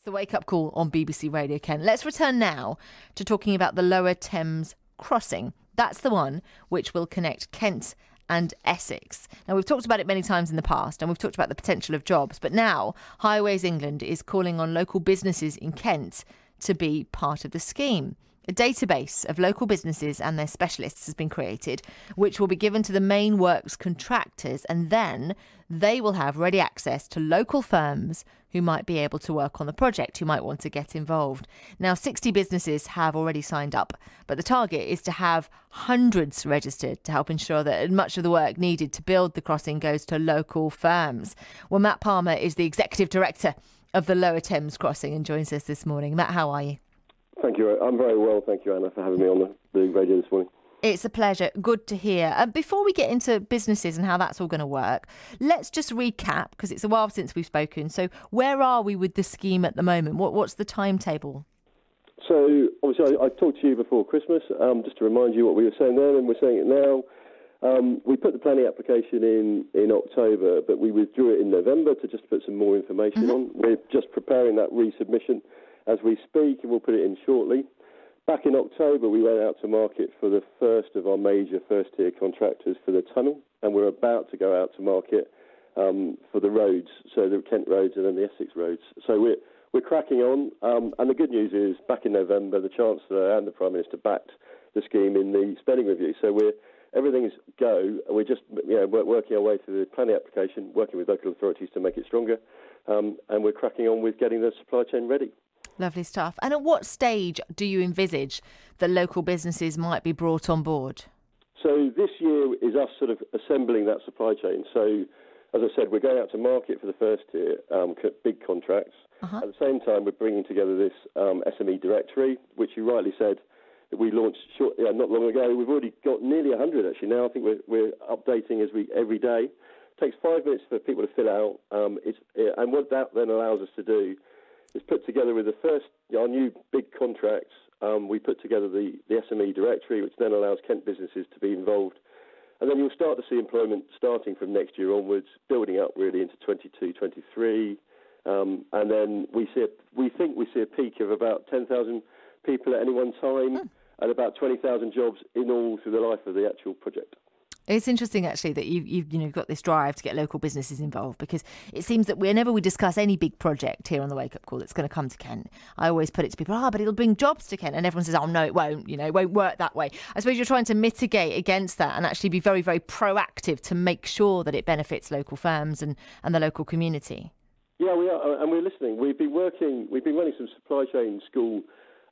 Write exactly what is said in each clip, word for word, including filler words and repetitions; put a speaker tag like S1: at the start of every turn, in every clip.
S1: the Wake Up Call on B B C Radio Kent. Let's return now to talking about the Lower Thames Crossing. That's the one which will connect Kent and Essex. Now, we've talked about it many times in the past, and we've talked about the potential of jobs, but now Highways England is calling on local businesses in Kent to be part of the scheme. A database of local businesses and their specialists has been created, which will be given to the main works contractors, and then they will have ready access to local firms who might be able to work on the project, who might want to get involved. Now, sixty businesses have already signed up, but the target is to have hundreds registered to help ensure that much of the work needed to build the crossing goes to local firms. Well, Matt Palmer is the Executive Director of the Lower Thames Crossing and joins us this morning. Matt, how are you?
S2: Thank you. I'm very well. Thank you, Anna, for having me on the, the radio this morning.
S1: It's a pleasure. Good to hear. Uh, before we get into businesses and how that's all going to work, let's just recap, because it's a while since we've spoken. So where are we with the scheme at the moment? What, what's the timetable?
S2: So, obviously, I, I talked to you before Christmas, um, just to remind you what we were saying then, and we're saying it now. Um, we put the planning application in in October, but we withdrew it in November to just put some more information mm-hmm. on. We're just preparing that resubmission as we speak, and we'll put it in shortly. Back in October, we went out to market for the first of our major first-tier contractors for the tunnel, and we're about to go out to market um, for the roads, so the Kent roads and then the Essex roads. So we're we're cracking on, um, and the good news is, back in November, the Chancellor and the Prime Minister backed the scheme in the spending review. So we're everything's go, and we're just you know working our way through the planning application, working with local authorities to make it stronger, um, and we're cracking on with getting the supply chain ready.
S1: Lovely stuff. And at what stage do you envisage that local businesses might be brought on board?
S2: So this year is us sort of assembling that supply chain. So, as I said, we're going out to market for the first tier, um, big contracts. Uh-huh. At the same time, we're bringing together this um, S M E directory, which you rightly said that we launched short, yeah, not long ago. We've already got nearly one hundred actually now. I think we're, we're updating as we every day. It takes five minutes for people to fill out. Um, it's, and what that then allows us to do is put together with the first, our new big contracts, um, we put together the, the S M E directory, which then allows Kent businesses to be involved. And then you'll start to see employment starting from next year onwards, building up really into twenty-two, twenty-three. Um, and then we see, a, we think we see a peak of about ten thousand people at any one time hmm. and about twenty thousand jobs in all through the life of the actual project.
S1: It's interesting, actually, that you've, you've you know, got this drive to get local businesses involved, because it seems that whenever we discuss any big project here on the Wake Up Call that's going to come to Kent, I always put it to people, ah, oh, but it'll bring jobs to Kent. And everyone says, oh, no, it won't. You know, it won't work that way. I suppose you're trying to mitigate against that and actually be very, very proactive to make sure that it benefits local firms and, and the local community.
S2: Yeah, we are, and we're listening. We've been working, we've been running some supply chain school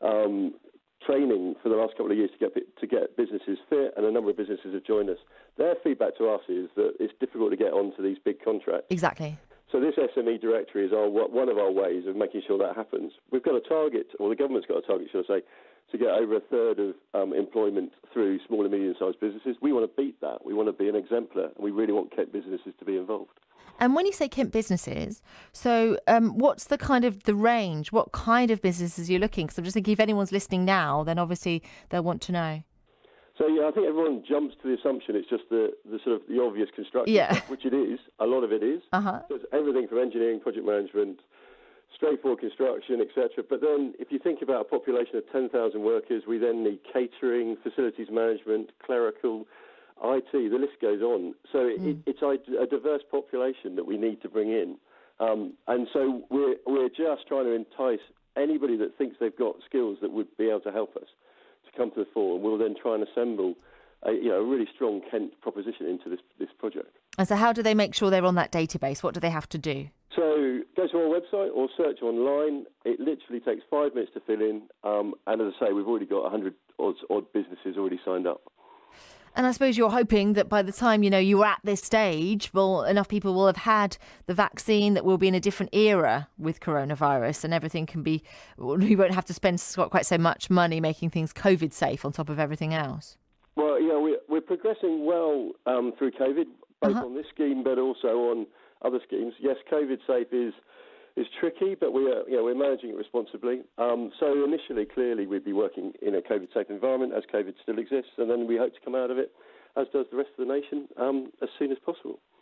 S2: um training for the last couple of years to get to get businesses fit, and a number of businesses have joined us. Their feedback to us is that it's difficult to get onto these big contracts.
S1: Exactly.
S2: So this S M E directory is our, one of our ways of making sure that happens. We've got a target, or the government's got a target, should I say, to get over a third of um, employment through small and medium-sized businesses. We want to beat that. We want to be an exemplar, and we really want Kent businesses to be involved.
S1: And when you say Kent businesses, so um, what's the kind of the range? What kind of businesses are you looking? Because I'm just thinking if anyone's listening now, then obviously they'll want to know.
S2: So, yeah, I think everyone jumps to the assumption it's just the, the sort of the obvious construction,
S1: yeah.
S2: stuff, which it is. A lot of it is.
S1: Uh-huh.
S2: So it's everything from engineering, project management, straightforward construction, et cetera. But then if you think about a population of ten thousand workers, we then need catering, facilities management, clerical, I T, the list goes on. So mm. it, it's a, a diverse population that we need to bring in. Um, and so we're, we're just trying to entice anybody that thinks they've got skills that would be able to help us to come to the fore. And we'll then try and assemble a, you know, a really strong Kent proposition into this, this project.
S1: And so how do they make sure they're on that database? What do they have to do?
S2: So go to our website or search online. It literally takes five minutes to fill in. Um, and as I say, we've already got one hundred odd, odd businesses already signed up.
S1: And I suppose you're hoping that by the time, you know, you're at this stage, well, enough people will have had the vaccine, that we'll be in a different era with coronavirus, and everything can be, we won't have to spend quite so much money making things COVID safe on top of everything else.
S2: Well, yeah, we're, we're progressing well um, through COVID, both uh-huh. on this scheme but also on other schemes. Yes, COVID safe is is tricky, but we are, you know, we're managing it responsibly. Um, so initially, clearly, we'd be working in a COVID-safe environment as COVID still exists, and then we hope to come out of it, as does the rest of the nation, um, as soon as possible.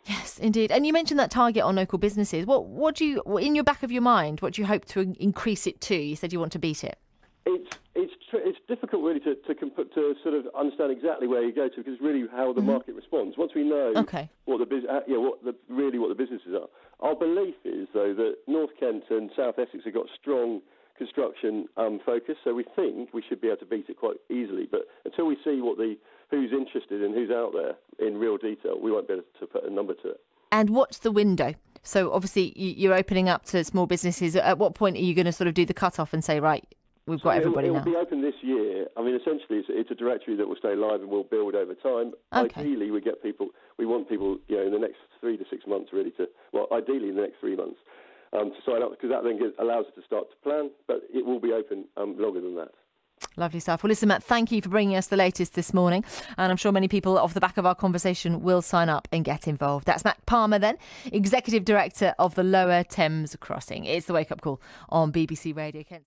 S1: Yes, indeed. And you mentioned that target on local businesses. What, what do you, in your back of your mind, what do you hope to increase it to? You said you want to beat it.
S2: It's it's tr- it's difficult really to to, comp- to sort of understand exactly where you go to, because it's really how the mm-hmm. market responds. Once we know
S1: okay.
S2: what the business, uh, yeah, what the really what the businesses are. Our belief is though that North Kent and South Essex have got strong construction um, focus, so we think we should be able to beat it quite easily. But until we see what the who's interested and who's out there in real detail, we won't be able to put a number to it.
S1: And what's the window? So obviously you're opening up to small businesses. At what point are you going to sort of do the cut-off and say, right, we've got
S2: so
S1: everybody
S2: it'll,
S1: now?
S2: It'll be open this year. I mean, essentially, it's, it's a directory that will stay live and will build over time.
S1: Okay.
S2: Ideally, we get people. We want people, you know, in the next three to six months, really to. Well, ideally, in the next three months, um, to sign up, because that then gives, allows us to start to plan. But it will be open um, longer than that.
S1: Lovely stuff. Well, listen, Matt, thaink you for bringing us the latest this morning. And I'm sure many people off the back of our conversation will sign up and get involved. That's Matt Palmer then, Executive Director of the Lower Thames Crossing. It's the Wake Up Call on B B C Radio Kent.